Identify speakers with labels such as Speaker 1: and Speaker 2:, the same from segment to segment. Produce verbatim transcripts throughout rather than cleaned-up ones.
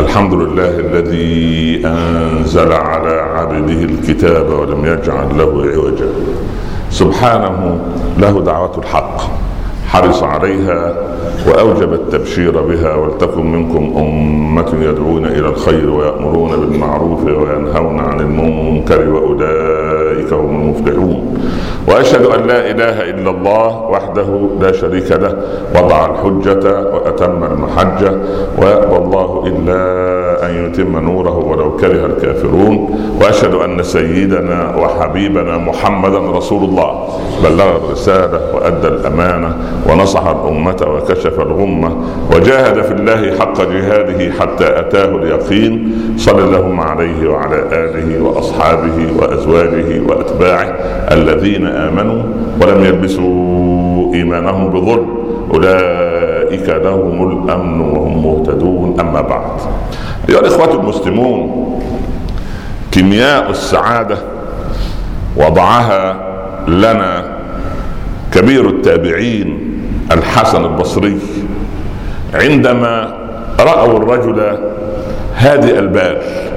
Speaker 1: الحمد لله الذي أنزل على عبده الكتاب ولم يجعل له عوجا. سبحانه له دعوة الحق، حرص عليها وأوجب التبشير بها. ولتكن منكم أمة يدعون إلى الخير ويأمرون بالمعروف وينهون عن المنكر وأولئك هم المفلحون. وأشهد أن لا إله إلا الله وحده لا شريك له، وضع الحجة وأتم المحجة، ويأبى الله إلا أن يتم نوره ولو كره الكافرون. وأشهد أن سيدنا وحبيبنا محمدا رسول الله، بلغ الرسالة وأدى الأمانة ونصح الأمة وكشف الغمة وجاهد في الله حق جهاده حتى أتاه اليقين. صلى الله عليه وعلى آله وأصحابه وأزواجه وأتباعه الذين آمنوا ولم يلبسوا إيمانهم بظلم، أولئك لهم الأمن وهم مهتدون. أما بعد، أيها الإخوة المسلمون، كيمياء السعادة وضعها لنا كبير التابعين الحسن البصري عندما رأوا الرجل هادئ البال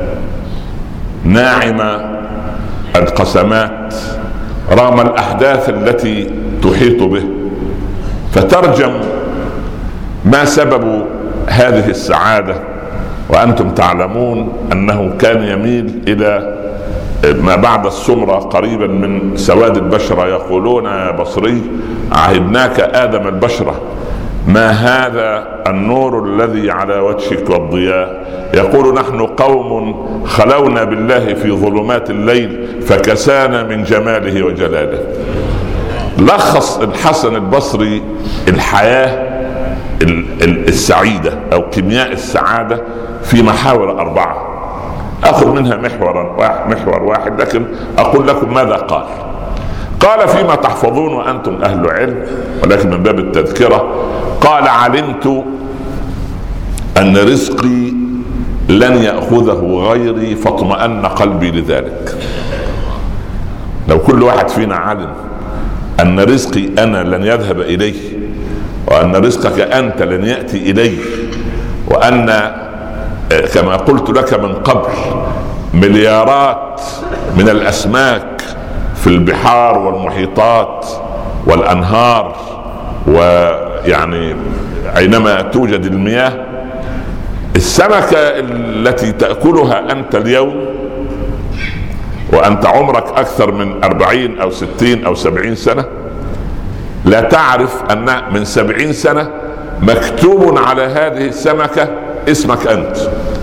Speaker 1: ناعم القسمات رغم الأحداث التي تحيط به، فترجم ما سبب هذه السعادة. وأنتم تعلمون أنه كان يميل إلى ما بعد السمرة قريبا من سواد البشرة. يقولون يا بصري عهدناك آدم البشرة، ما هذا النور الذي على وجهك والضياء؟ يقول نحن قوم خلونا بالله في ظلمات الليل فكسانا من جماله وجلاله. لخص الحسن البصري الحياة السعيدة أو كيمياء السعادة في محاور أربعة، أخذ منها محورا واحد محور واحد لكن أقول لكم ماذا قال. قال فيما تحفظون وأنتم أهل علم ولكن من باب التذكرة، قال علمت أن رزقي لن يأخذه غيري فاطمأن قلبي لذلك. لو كل واحد فينا علم أن رزقي أنا لن يذهب إليه، وأن رزقك أنت لن يأتي إليه، وأن كما قلت لك من قبل مليارات من الأسماك في البحار والمحيطات والأنهار، ويعني أينما توجد المياه، السمكة التي تأكلها أنت اليوم وأنت عمرك أكثر من أربعين أو ستين أو سبعين سنة، لا تعرف أن من سبعين سنة مكتوب على هذه السمكة اسمك أنت.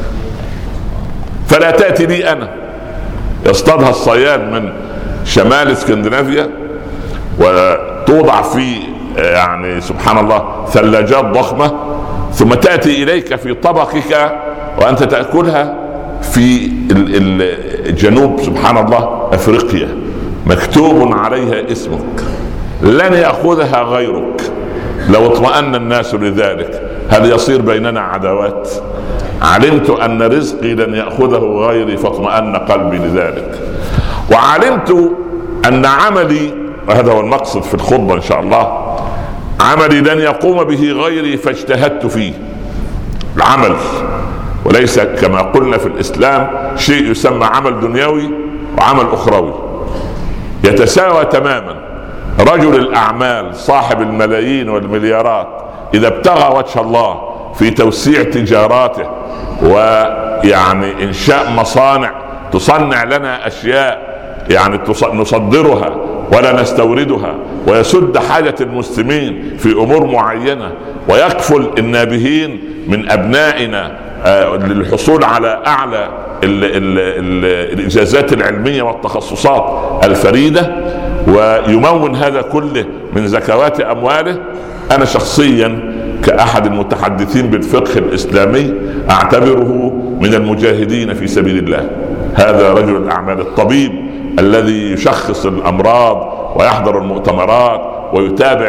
Speaker 1: فلا تأتي لي أنا. يصطادها الصياد من شمال اسكندنافيا وتوضع في يعني سبحان الله ثلاجات ضخمة، ثم تأتي إليك في طبقك وأنت تأكلها في الجنوب سبحان الله أفريقيا، مكتوب عليها اسمك، لن يأخذها غيرك. لو اطمأن الناس لذلك هل يصير بيننا عداوات؟ علمت أن رزقي لن يأخذه غيري فاطمأن قلبي لذلك. وعلمت أن عملي، وهذا هو المقصد في الخطبة إن شاء الله، عملي لن يقوم به غيري فاجتهدت فيه. العمل وليس كما قلنا في الإسلام شيء يسمى عمل دنيوي وعمل أخروي، يتساوى تماما. رجل الأعمال صاحب الملايين والمليارات إذا ابتغى وجه الله في توسيع تجاراته ويعني إنشاء مصانع تصنع لنا أشياء يعني نصدرها ولا نستوردها، ويسد حاجة المسلمين في أمور معينة، ويكفل النابهين من أبنائنا للحصول على أعلى ال ال ال الإجازات العلمية والتخصصات الفريدة، ويمون هذا كله من زكوات أمواله. أنا شخصيا كأحد المتحدثين بالفقه الإسلامي أعتبره من المجاهدين في سبيل الله. هذا رجل الأعمال الطبيب الذي يشخص الأمراض ويحضر المؤتمرات ويتابع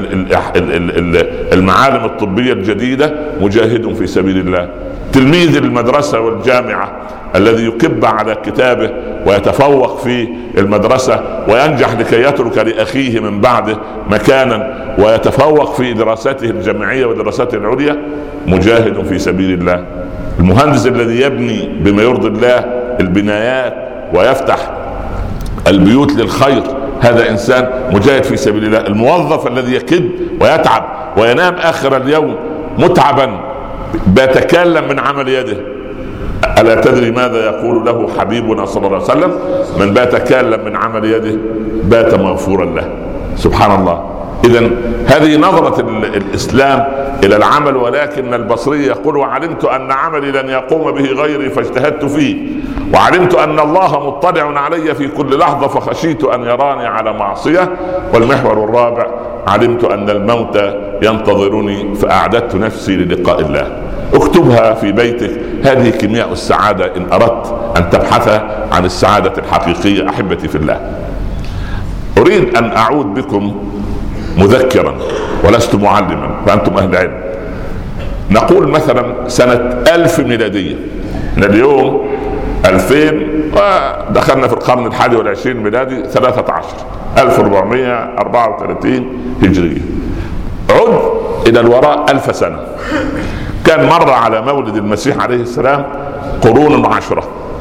Speaker 1: المعالم الطبية الجديدة، مجاهد في سبيل الله. تلميذ المدرسة والجامعة الذي يكب على كتابه ويتفوق في المدرسة وينجح لكي يترك لأخيه من بعده مكانا ويتفوق في دراساته الجامعية ودراساته العليا، مجاهد في سبيل الله. المهندس الذي يبني بما يرضي الله البنايات ويفتح البيوت للخير، هذا إنسان مجاهد في سبيل الله. الموظف الذي يكد ويتعب وينام آخر اليوم متعبا بيتكلم من عمل يده، ألا تدري ماذا يقول له حبيبنا صلى الله عليه وسلم؟ من بات كالا من عمل يده بات مغفورا له. سبحان الله. إذن هذه نظرة الإسلام إلى العمل. ولكن البصري يقول: وعلمت أن عملي لن يقوم به غيري فاجتهدت فيه، وعلمت أن الله مطلع علي في كل لحظة فخشيت أن يراني على معصية. والمحور الرابع: علمت أن الموت ينتظرني فأعددت نفسي للقاء الله. اكتبها في بيتك، هذه كيمياء السعادة إن أردت أن تبحث عن السعادة الحقيقية. أحبتي في الله، أريد أن أعود بكم مذكرا ولست معلما فأنتم أهل علم. نقول مثلا سنة ألف ميلادية، من اليوم ألفين ودخلنا في القرن الحادي والعشرين ميلادي ثلاثة عشر ألف وأربعمائة وأربعة وثلاثين هجرية. عد إلى الوراء ألف سنة، كان مر على مولد المسيح عليه السلام قرون عشرة.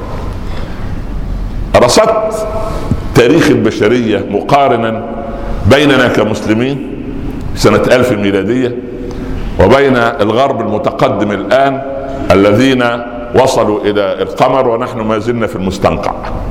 Speaker 1: رصدت تاريخ البشرية مقارنا بيننا كمسلمين سنة ألف ميلادية وبين الغرب المتقدم الآن الذين وصلوا إلى القمر ونحن ما زلنا في المستنقع.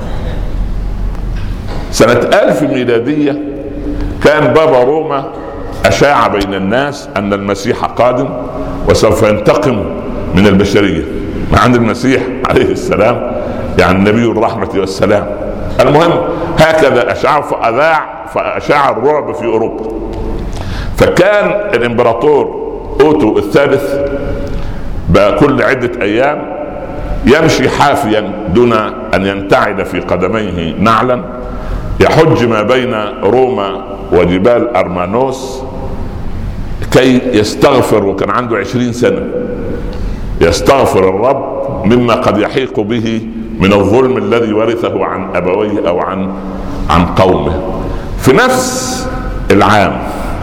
Speaker 1: سنة ألف ميلادية كان بابا روما أشاع بين الناس أن المسيح قادم وسوف ينتقم من البشرية، مع أن المسيح عليه السلام يعني نبي الرحمة والسلام. المهم هكذا أشاع فأذاع فأشاع الرعب في أوروبا. فكان الإمبراطور أوتو الثالث بكل عدة أيام يمشي حافيا دون أن ينتعد في قدميه نعلا، يحج ما بين روما وجبال أرمانوس كي يستغفر، وكان عنده عشرين سنة يستغفر الرب مما قد يحيق به من الظلم الذي ورثه عن أبويه أو عن عن قومه. في نفس العام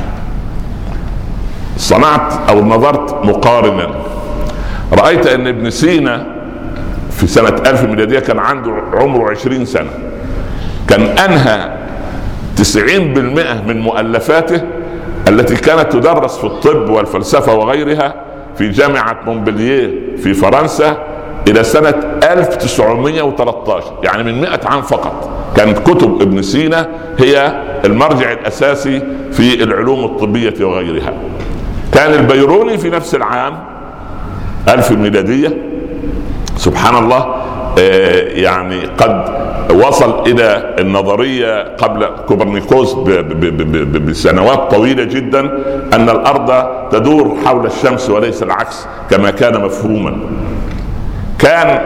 Speaker 1: صنعت أو نظرت مقارنة، رأيت أن ابن سينا في سنة ألف ميلادية كان عنده عمره عشرين سنة، كان أنهى تسعين بالمئة من مؤلفاته التي كانت تدرس في الطب والفلسفة وغيرها في جامعة مونبلييه في فرنسا إلى سنة ألف وتسعمائة وثلاثة عشر، يعني من مئة عام فقط كانت كتب ابن سينا هي المرجع الأساسي في العلوم الطبية وغيرها. كان البيروني في نفس العام ألف ميلادية سبحان الله يعني قد وصل إلى النظرية قبل كوبرنيكوس بسنوات طويلة جدا أن الأرض تدور حول الشمس وليس العكس كما كان مفهوما. كان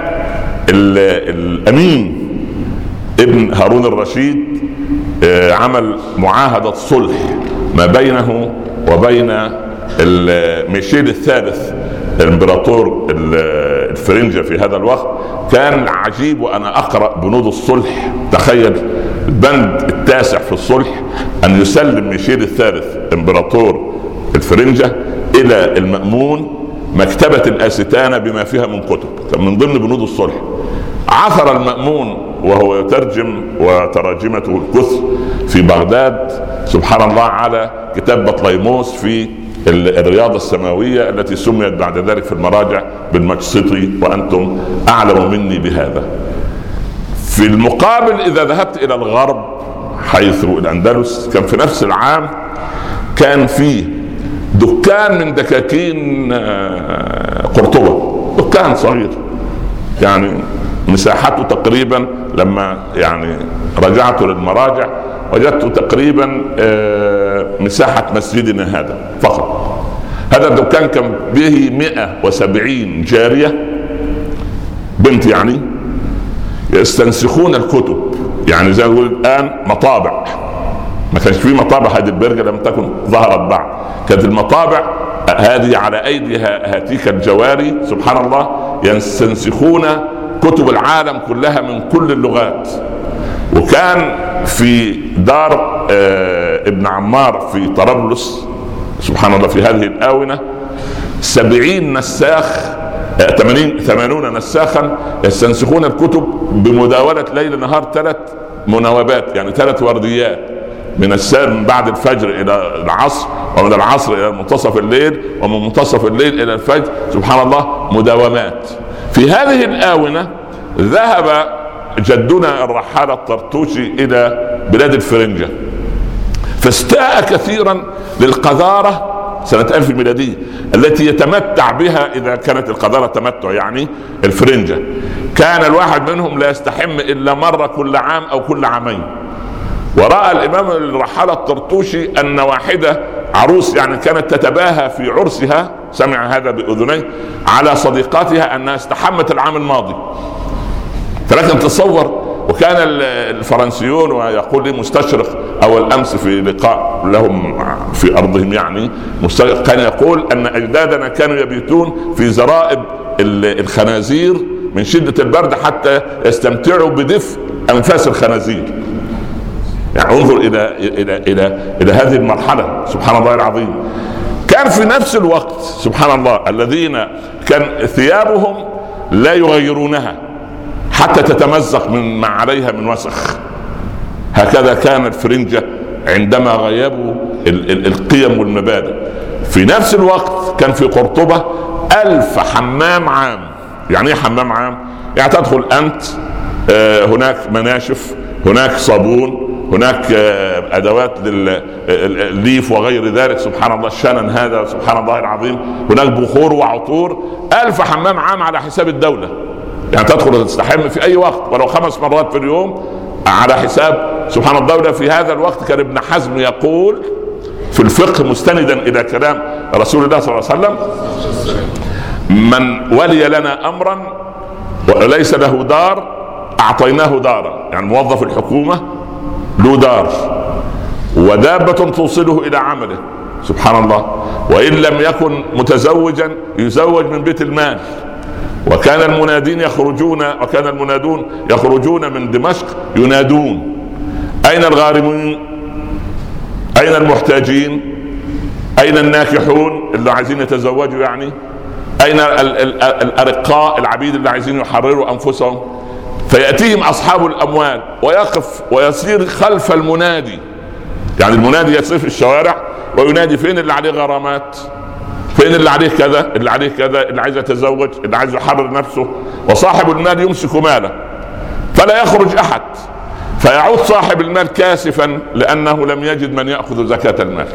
Speaker 1: الأمين ابن هارون الرشيد عمل معاهدة صلح ما بينه وبين ميشيل الثالث الامبراطور الفرنجة في هذا الوقت. كان عجيب وأنا أقرأ بنود الصلح، تخيل البند التاسع في الصلح أن يسلم ميشيل الثالث امبراطور الفرنجة إلى المأمون مكتبة الآستانة بما فيها من كتب، كان من ضمن بنود الصلح. عثر المأمون وهو يترجم وتراجمته الكثر في بغداد سبحان الله على كتاب بطليموس في الرياضة السماوية التي سميت بعد ذلك في المراجع بالمجسطي، وأنتم أعلم مني بهذا. في المقابل إذا ذهبت إلى الغرب حيث الأندلس كان في نفس العام كان فيه دكان من دكاكين قرطبة، دكان صغير يعني مساحته تقريبا لما يعني رجعت للمراجع وجدت تقريبا مساحة مسجدنا هذا فقط. هذا الدكان كان به مئة وسبعين جارية بنت يعني يستنسخون الكتب، يعني زي ما نقول الآن مطابع، ما كانش فيه مطابع هذه البرجة لم تكن ظهرت بعد، كانت المطابع هذه على أيدي هاتيك الجواري سبحان الله يستنسخون كتب العالم كلها من كل اللغات. وكان في دار ابن عمار في طرابلس سبحان الله في هذه الآونة سبعين نساخ ثمانين ثمانون نساخا يستنسخون الكتب بمداولة ليل نهار ثلاث مناوبات، يعني ثلاث ورديات، من السار من بعد الفجر الى العصر، ومن العصر الى منتصف الليل، ومن منتصف الليل الى الفجر، سبحان الله، مداومات. في هذه الآونة ذهب جدنا الرحالة الطرطوشي الى بلاد الفرنجة، فاستاء كثيرا للقذارة سنة ألف ميلادية التي يتمتع بها، إذا كانت القذارة تمتع يعني الفرنجة، كان الواحد منهم لا يستحم إلا مرة كل عام أو كل عامين. ورأى الإمام الرحالة الطرطوشي أن واحدة عروس يعني كانت تتباهى في عرسها، سمع هذا بأذنيه، على صديقاتها أنها استحمت العام الماضي. فلكن تصور، وكان الفرنسيون، ويقول لي مستشرق أول أمس في لقاء لهم في أرضهم يعني مستشرق، كان يقول أن أجدادنا كانوا يبيتون في زرائب الخنازير من شدة البرد حتى يستمتعوا بدفء أنفاس الخنازير. يعني انظر إلى إلى إلى إلى هذه المرحلة، سبحان الله العظيم. كان في نفس الوقت سبحان الله الذين كان ثيابهم لا يغيرونها حتى تتمزق من ما عليها من وسخ. هكذا كان الفرنجة عندما غيبوا القيم والمبادئ. في نفس الوقت كان في قرطبة ألف حمام عام. يعني ايه حمام عام؟ يعني تدخل أنت، هناك مناشف، هناك صابون، هناك أدوات للليف وغير ذلك، سبحان الله الشنن هذا، سبحان الله العظيم، هناك بخور وعطور. ألف حمام عام على حساب الدولة، يعني تدخل تستحم في أي وقت ولو خمس مرات في اليوم على حساب سبحان الدولة. في هذا الوقت كان ابن حزم يقول في الفقه مستندا إلى كلام رسول الله صلى الله عليه وسلم: من ولي لنا أمرا وليس له دار أعطيناه دارا. يعني موظف الحكومة له دار ودابة توصله إلى عمله، سبحان الله. وإن لم يكن متزوجا يزوج من بيت المال. وكان المنادين يخرجون وكان المنادون يخرجون من دمشق ينادون: أين الغارمون؟ أين المحتاجين؟ أين الناكحون اللي عايزين يتزوجوا؟ يعني أين الأرقاء العبيد اللي عايزين يحرروا أنفسهم؟ فيأتيهم أصحاب الأموال ويقف ويسير خلف المنادي. يعني المنادي يسير في الشوارع وينادي: فين اللي عليه غرامات؟ فين اللي عليه كذا؟ اللي عليه كذا، اللي عايز يتزوج، اللي عايز يحرر نفسه. وصاحب المال يمسك ماله فلا يخرج أحد، فيعود صاحب المال كاسفا لأنه لم يجد من يأخذ زكاة المال.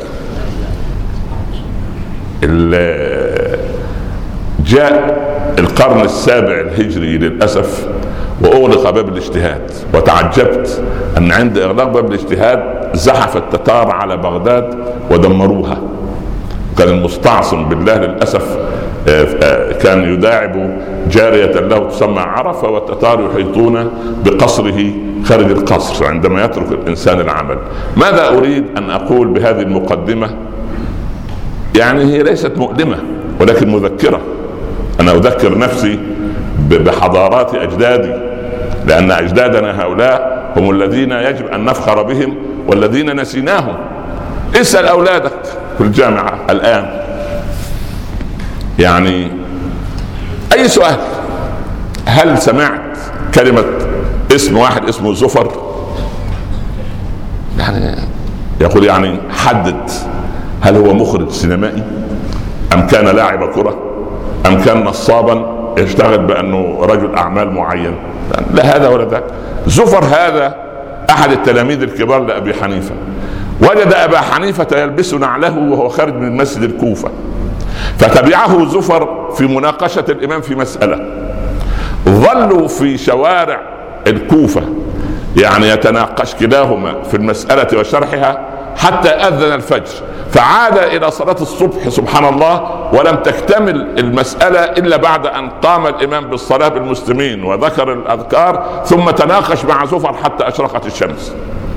Speaker 1: جاء القرن السابع الهجري للأسف وأغلق باب الاجتهاد، وتعجبت أن عند إغلاق باب الاجتهاد زحف التتار على بغداد ودمروها. كان المستعصم بالله للأسف كان يداعب جارية له تسمى عرفة، والتتار يحيطون بقصره خارج القصر عندما يترك الإنسان العمل. ماذا أريد أن أقول بهذه المقدمة؟ يعني هي ليست مؤلمة ولكن مذكرة. أنا أذكر نفسي بحضارات أجدادي، لأن أجدادنا هؤلاء هم الذين يجب أن نفخر بهم والذين نسيناهم. اسأل أولادك في الجامعة الآن يعني أي سؤال: هل سمعت كلمة اسم واحد اسمه زفر؟ يعني يقول يعني حدد، هل هو مخرج سينمائي أم كان لاعب كرة أم كان نصابا يشتغل بأنه رجل أعمال معين؟ لا هذا ولا ذاك. زفر هذا أحد التلاميذ الكبار لأبي حنيفة، وجد أبا حنيفة يلبس نعله وهو خارج من مسجد الكوفة، فتبعه زفر في مناقشة الإمام في مسألة. ظلوا في شوارع الكوفة يعني يتناقش كلاهما في المسألة وشرحها حتى أذن الفجر، فعاد إلى صلاة الصبح سبحان الله ولم تكتمل المسألة إلا بعد أن قام الإمام بالصلاة بالمسلمين وذكر الأذكار، ثم تناقش مع زفر حتى أشرقت الشمس.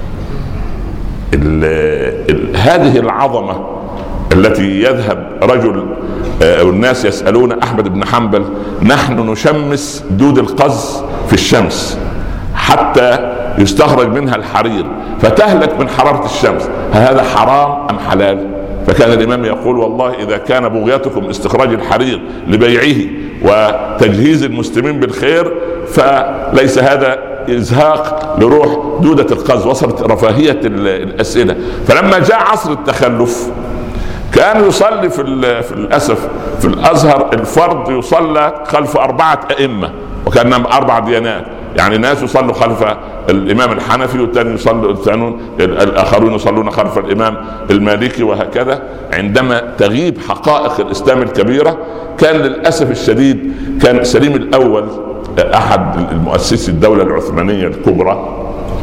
Speaker 1: ال ال هذه العظمة التي يذهب رجل آه الناس يسألون أحمد بن حنبل: نحن نشمس دود القز في الشمس حتى يستخرج منها الحرير فتهلك من حرارة الشمس، هذا حرام أم حلال؟ فكان الإمام يقول والله إذا كان بغيتكم استخراج الحرير لبيعه وتجهيز المسلمين بالخير فليس هذا إزهاق لروح دودة القز. وصلت رفاهية الأسئلة. فلما جاء عصر التخلف كان يصلي في, في الأسف في الأزهر الفرد يصلى خلف أربعة أئمة، وكان أربع ديانات، يعني ناس يصلوا خلف الإمام الحنفي والثاني يصلوا الآخرون يصلون خلف الإمام المالكي وهكذا. عندما تغيب حقائق الإسلام الكبيرة كان للأسف الشديد كان سليم الأول أحد المؤسسي الدولة العثمانية الكبرى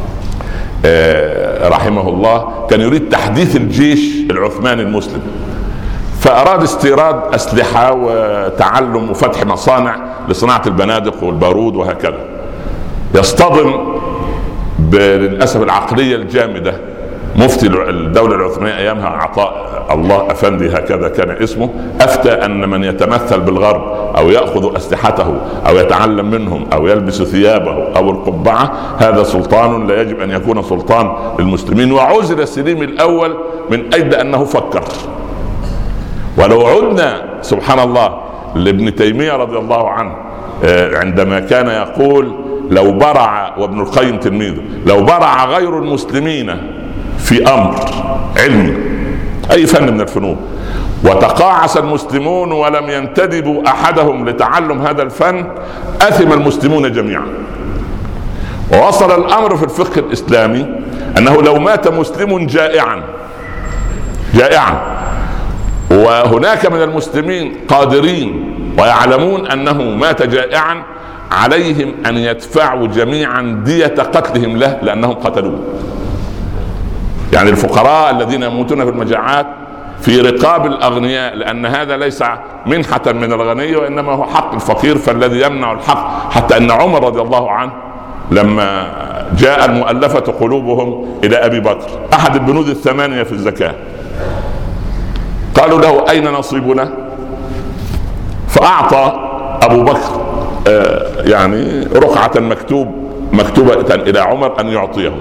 Speaker 1: رحمه الله كان يريد تحديث الجيش العثماني المسلم، فأراد استيراد أسلحة وتعلم وفتح مصانع لصناعة البنادق والبارود وهكذا. يصطدم للأسف العقلية الجامدة مفتي الدولة العثمانية أيامها عطاء الله أفندي هكذا كان اسمه، أفتى أن من يتمثل بالغرب أو يأخذ أسلحته أو يتعلم منهم أو يلبس ثيابه أو القبعة هذا سلطان لا يجب أن يكون سلطان للمسلمين. وعزل سليم الأول من أجل أنه فكر. ولو عدنا سبحان الله لابن تيمية رضي الله عنه عندما كان يقول لو برع، وابن القيم تلميذه، لو برع غير المسلمين في أمر علمي أي فن من الفنون وتقاعس المسلمون ولم ينتدبوا أحدهم لتعلم هذا الفن أثم المسلمون جميعا. ووصل الأمر في الفقه الإسلامي أنه لو مات مسلم جائعا جائعا وهناك من المسلمين قادرين ويعلمون أنه مات جائعا عليهم أن يدفعوا جميعا دية قتلهم له لأنهم قتلوه. يعني الفقراء الذين يموتون في المجاعات في رقاب الأغنياء، لأن هذا ليس منحة من الغني وإنما هو حق الفقير، فالذي يمنع الحق. حتى أن عمر رضي الله عنه لما جاء المؤلفة قلوبهم إلى أبي بكر أحد البنود الثمانية في الزكاة قالوا له أين نصيبنا؟ فأعطى أبو بكر يعني رقعة مكتوب مكتوبة إلى عمر أن يعطيه.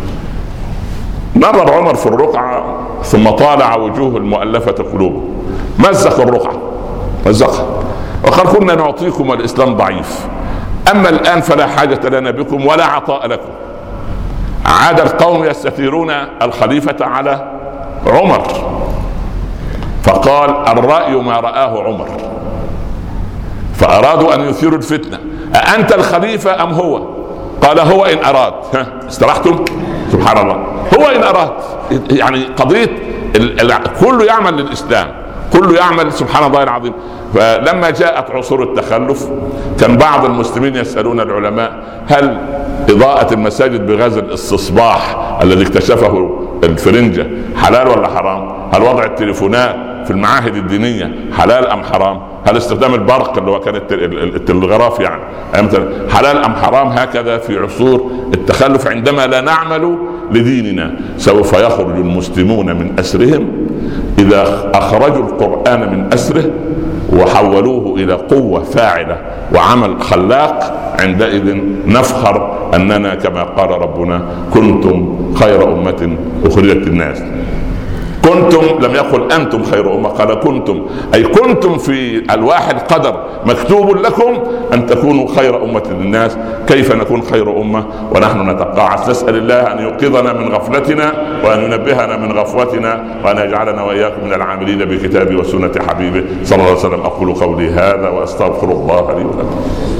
Speaker 1: نظر عمر في الرقعة ثم طالع وجوه المؤلفة قلوبهم، مزق الرقعة مزقها وقال كنا نعطيكم والإسلام ضعيف، أما الآن فلا حاجة لنا بكم ولا عطاء لكم. عاد القوم يستثيرون الخليفة على عمر فقال الرأي ما رآه عمر، فأرادوا أن يثيروا الفتنة، أأنت الخليفة أم هو؟ قال هو إن أراد. ها استرحتم؟ سبحان الله، هو إن أراد. يعني قضية كله يعمل للإسلام، كله يعمل سبحان الله العظيم. فلما جاءت عصور التخلف كان بعض المسلمين يسألون العلماء هل إضاءة المساجد بغاز الاستصباح الذي اكتشفه الفرنجة حلال ولا حرام؟ هل وضع التليفونات في المعاهد الدينية حلال أم حرام؟ هل استخدام البرق اللي هو كان التلغراف يعني حلال أم حرام؟ هكذا في عصور التخلف عندما لا نعمل لديننا سوف يخرج المسلمون من أسرهم إذا أخرجوا القرآن من أسره وحولوه إلى قوة فاعلة وعمل خلاق. عندئذ نفخر أننا كما قال ربنا كنتم خير أمة أخرجت الناس. كنتم لم يقل أنتم خير أمة، قال كنتم، أي كنتم في ألواح القدر مكتوب لكم أن تكونوا خير أمة للناس. كيف نكون خير أمة ونحن نتقاعس؟ نسأل الله أن يوقظنا من غفلتنا وأن ينبهنا من غفوتنا وأن يجعلنا وإياكم من العاملين بكتابه وسنة حبيبه صلى الله عليه وسلم. أقول قولي هذا وأستغفر الله لي ولكم.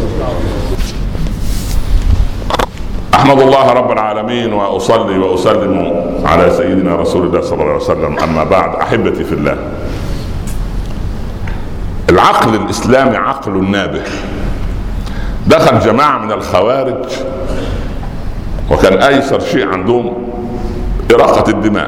Speaker 1: أحمد الله رب العالمين وأصلي وأسلم على سيدنا رسول الله صلى الله عليه وسلم. أما بعد، أحبتي في الله، العقل الإسلامي عقل نابه. دخل جماعة من الخوارج وكان أيسر شيء عندهم إراقة الدماء،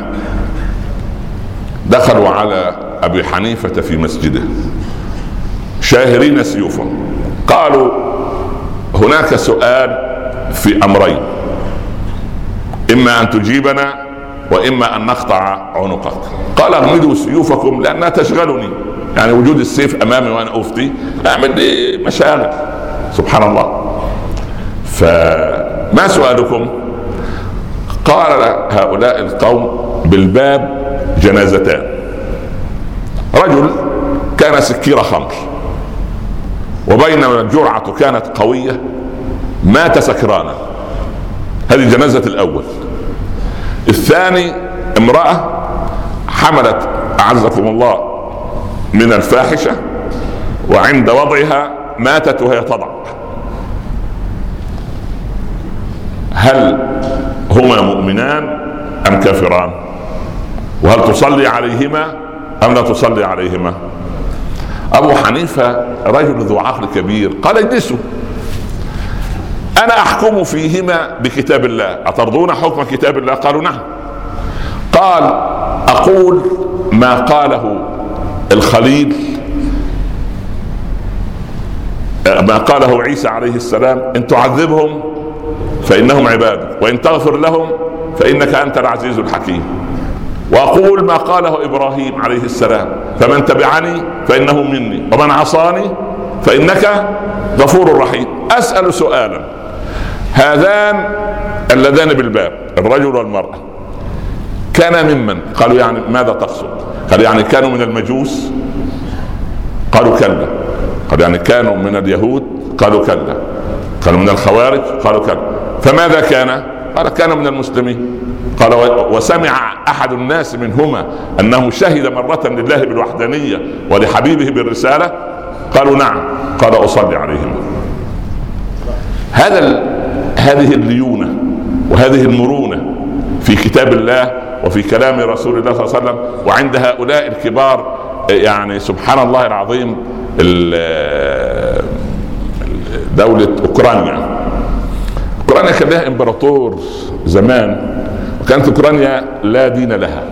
Speaker 1: دخلوا على أبي حنيفة في مسجده شاهرين سيوفهم، قالوا هناك سؤال في أمرين، إما أن تجيبنا وإما أن نقطع عنقك. قال اغمدوا سيوفكم لأنها تشغلني، يعني وجود السيف أمامي وأنا أفتي أعمل لي مشاغل سبحان الله. فما سؤالكم؟ قال هؤلاء القوم بالباب جنازتان، رجل كان سكير خمر، وبينما الجرعة كانت قوية مات سكرانا. هذه جنازة الأول. الثاني امرأة حملت أعزكم الله من الفاحشة، وعند وضعها ماتت وهي تضع. هل هما مؤمنان أم كافران؟ وهل تصلي عليهما أم لا تصلي عليهما؟ أبو حنيفة رجل ذو عقل كبير قال اجلسوا، أنا أحكم فيهما بكتاب الله، أترضون حكم كتاب الله؟ قالوا نعم. قال أقول ما قاله الخليل، ما قاله عيسى عليه السلام: إن تعذبهم فإنهم عبادك وإن تغفر لهم فإنك أنت العزيز الحكيم. وأقول ما قاله إبراهيم عليه السلام: فمن تبعني فإنه مني ومن عصاني فإنك غفور رحيم. أسأل سؤالا: هذان اللذان بالباب الرجل والمرأة كان ممن؟ قالوا يعني ماذا تقصد؟ قال يعني كانوا من المجوس؟ قالوا كلا. قال يعني كانوا من اليهود؟ قالوا كلا. كانوا من الخوارج؟ قالوا كلا. فماذا كان؟ قال كان من المسلمين. قال وسمع أحد الناس منهما أنه شهد مرة لله بالوحدانية ولحبيبه بالرسالة؟ قالوا نعم. قال أصلي عليهم. هذا ال... هذه الليونة وهذه المرونة في كتاب الله وفي كلام رسول الله صلى الله عليه وسلم، وعند هؤلاء الكبار يعني سبحان الله العظيم. دولة أوكرانيا أوكرانيا كان لها إمبراطور زمان، وكانت أوكرانيا لا دين لها.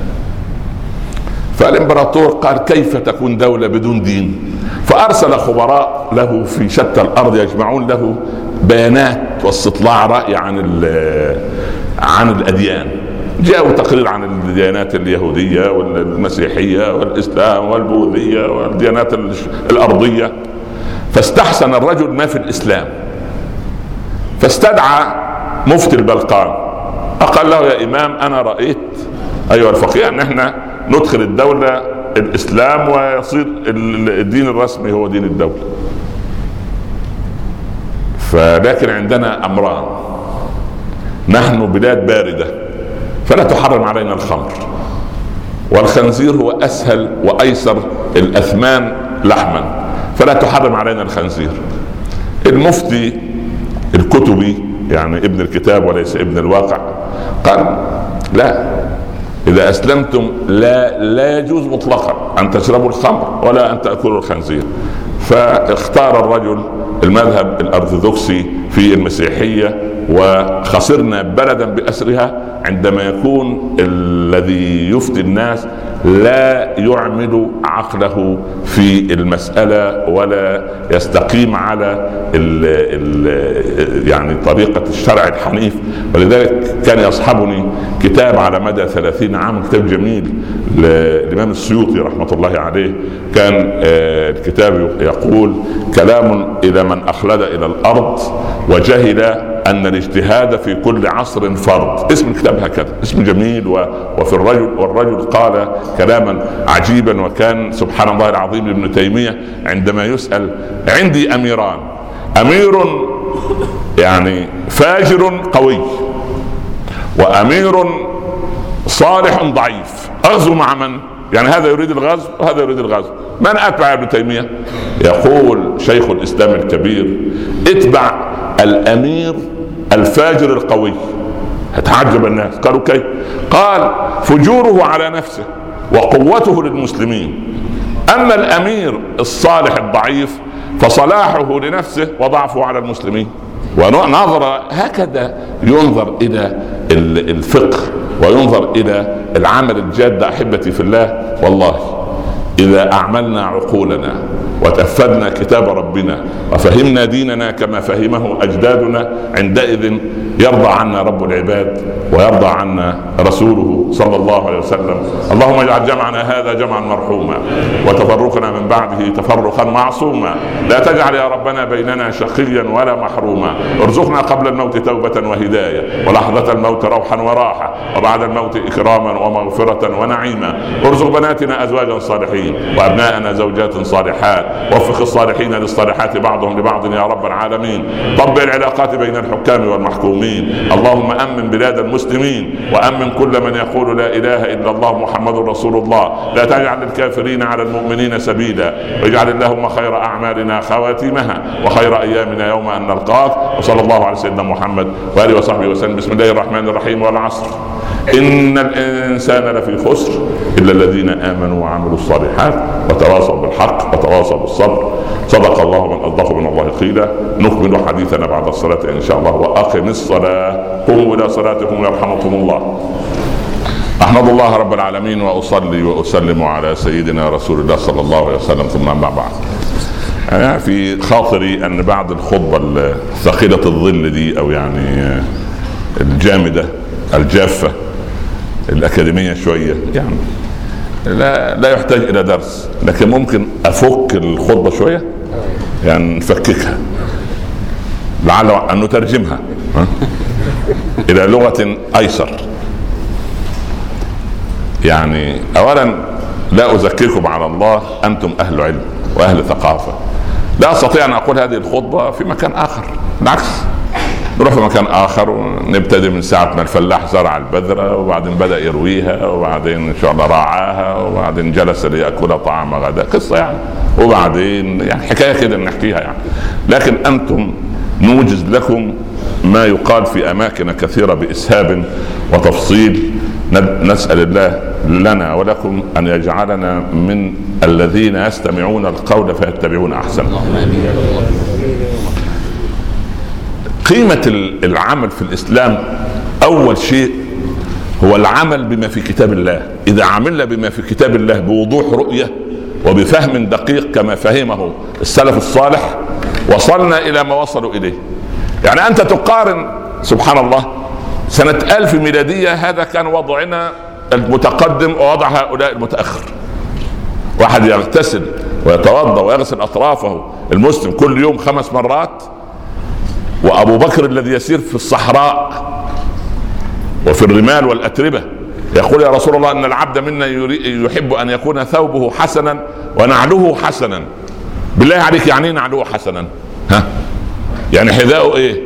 Speaker 1: فالإمبراطور قال كيف تكون دولة بدون دين؟ فأرسل خبراء له في شتى الأرض يجمعون له بيانات واستطلاع رأي عن عن الأديان. جاءوا تقرير عن الديانات اليهودية والمسيحية والإسلام والبوذية والديانات الأرضية. فاستحسن الرجل ما في الإسلام، فاستدعى مفتي البلقان. قال له يا إمام أنا رأيت أيها الفقيه أن احنا ندخل الدولة الإسلام ويصير الدين الرسمي هو دين الدولة، فلكن عندنا أمران: نحن بلاد باردة فلا تحرم علينا الخمر، والخنزير هو أسهل وأيسر الأثمان لحما فلا تحرم علينا الخنزير. المفتي الكتبي يعني ابن الكتاب وليس ابن الواقع قال لا، إذا أسلمتم لا لا يجوز مطلقا أن تشربوا الخمر ولا أن تأكلوا الخنزير. فاختار الرجل المذهب الأرثوذكسي في المسيحية، وخسرنا بلدا بأسرها عندما يكون الذي يفتي الناس لا يعمل عقله في المسألة ولا يستقيم على ال ال يعني طريقة الشرع الحنيف. ولذلك كان يصحبني كتاب على مدى ثلاثين عام، كتاب جميل للإمام السيوطي رحمة الله عليه. كان الكتاب يقول: كلام إلى من أخلد إلى الأرض وجهل أن الاجتهاد في كل عصر فرض. اسم الكتاب هكذا، اسم جميل. وفي الرجل والرجل قال كلاما عجيبا. وكان سبحان الله العظيم ابن تيمية عندما يسأل: عندي أميران، أمير يعني فاجر قوي وأمير صالح ضعيف، أغزو مع من؟ يعني هذا يريد الغزو وهذا يريد الغزو، من أتبع ابن تيمية؟ يقول شيخ الإسلام الكبير: اتبع الأمير الفاجر القوي. هتعجب الناس. قالوا كيف؟ قال: فجوره على نفسه وقوته للمسلمين، أما الأمير الصالح الضعيف فصلاحه لنفسه وضعفه على المسلمين. ونظر هكذا ينظر إلى الفقه وينظر إلى العمل الجاد. أحبتي في الله، والله إذا أعملنا عقولنا وتفدنا كتاب ربنا وفهمنا ديننا كما فهمه أجدادنا، عندئذ يرضى عنا رب العباد ويرضى عنا رسوله صلى الله عليه وسلم. اللهم اجعل جمعنا هذا جمعا مرحوما وتفرقنا من بعده تفرقا معصوما. لا تجعل يا ربنا بيننا شقيا ولا محروما. ارزقنا قبل الموت توبة وهداية، ولحظة الموت روحا وراحة، وبعد الموت إكراما ومغفرة ونعيما. ارزق بناتنا أزواجا صالحين وأبناءنا زوجات صالحات. وفق الصالحين للصالحات بعضهم لبعض يا رب العالمين. طبع العلاقات بين الحكام والمحكومين. اللهم أمن بلاد المسلمين وأمن كل من يقول لا إله إلا الله محمد رسول الله. لا تجعل الكافرين على المؤمنين سبيلا. واجعل اللهم خير أعمالنا خواتمها وخير أيامنا يوم أن نلقاك. وصلى الله على سيدنا محمد وآله وصحبه وسلم. بسم الله الرحمن الرحيم. والعصر إن الإنسان لفي خسر إلا الذين آمنوا وعملوا الصالحات وتواصوا بالحق وتواصوا بالصبر. صدق الله من أصدق من الله قيلا. نكمل حديثنا بعد الصلاة إن شاء الله. وأقم الصلاة قوموا إلى صلاتكم يرحمكم الله. أحمد الله رب العالمين وأصلي وأسلم على سيدنا رسول الله صلى الله عليه وسلم. ثم أما بعد، أنا في خاطري أن بعد الخطبة الثقيلة الظل دي أو يعني الجامدة الجافة الأكاديمية شوية يعني لا, لا يحتاج إلى درس، لكن ممكن أفك الخطبة شوية يعني نفككها لعل أن نترجمها إلى لغة أيسر. يعني أولا لا أذكركم على الله، أنتم أهل علم وأهل ثقافة. لا أستطيع أن أقول هذه الخطبة في مكان آخر، بالعكس نروح في مكان آخر ونبتدي من ساعة ما الفلاح زرع البذرة وبعدين بدأ يرويها وبعدين إن شاء الله راعاها وبعدين جلس ليأكل طعام غداء، قصة يعني، وبعدين يعني حكاية كده نحكيها يعني. لكن أنتم نوجز لكم ما يقال في أماكن كثيرة بإسهاب وتفصيل. نسأل الله لنا ولكم أن يجعلنا من الذين يستمعون القول فيتبعون أحسنه. قيمة العمل في الإسلام أول شيء هو العمل بما في كتاب الله. إذا عملنا بما في كتاب الله بوضوح رؤية وبفهم دقيق كما فهمه السلف الصالح وصلنا إلى ما وصلوا إليه. يعني أنت تقارن سبحان الله سنة ألف ميلادية، هذا كان وضعنا المتقدم ووضع هؤلاء المتأخر. واحد يغتسل ويتوضأ ويغسل أطرافه المسلم كل يوم خمس مرات، وأبو بكر الذي يسير في الصحراء وفي الرمال والأتربة يقول يا رسول الله إن العبد منا يحب أن يكون ثوبه حسنا ونعله حسنا. بالله عليك يعني ايه نعله حسنا؟ ها؟ يعني حذاؤه ايه؟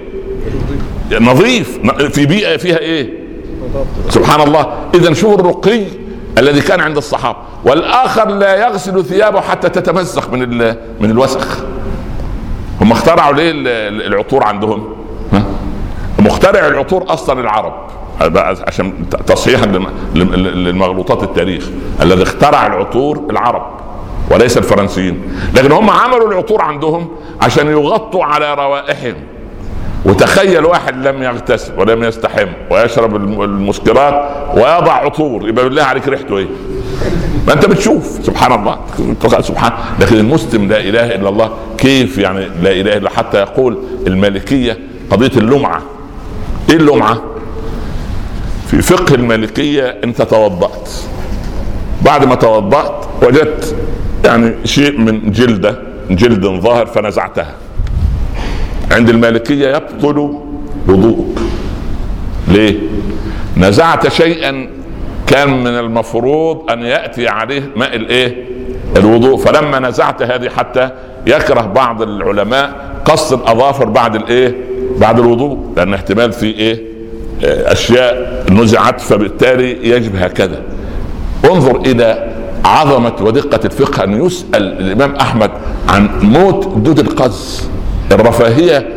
Speaker 1: نظيف في بيئة فيها ايه؟ سبحان الله. إذن شوف الرقي الذي كان عند الصحابة. والآخر لا يغسل ثيابه حتى تتمزق من من الوسخ. هم اخترعوا ليه العطور عندهم؟ ها؟ مخترع العطور اصلا العرب، عشان تصحيحا للمغلوطات التاريخ، الذي اخترع العطور العرب وليس الفرنسيين. لكن هم عملوا العطور عندهم عشان يغطوا على روائحهم. وتخيل واحد لم يغتسل ولم يستحم ويشرب المسكرات ويضع عطور، يبقى بالله عليك ريحته ايه؟ ما انت بتشوف سبحان الله سبحان. لكن المسلم لا اله الا الله كيف يعني لا اله الا، حتى يقول المالكية قضية اللمعة. ايه اللمعة؟ في فقه المالكية انت توضأت، بعد ما توضأت وجدت يعني شيء من جلدة جلد ظاهر فنزعتها، عند المالكية يبطل وضوءك. ليه؟ نزعت شيئا كان من المفروض ان يأتي عليه ماء الايه؟ الوضوء. فلما نزعت هذه، حتى يكره بعض العلماء قص الاظافر بعد الايه؟ بعد الوضوء، لان احتمال في ايه؟ اشياء نزعت، فبالتالي يجب هكذا. انظر الى عظمة ودقة الفقه ان يسأل الامام احمد عن موت دود القز، الرفاهية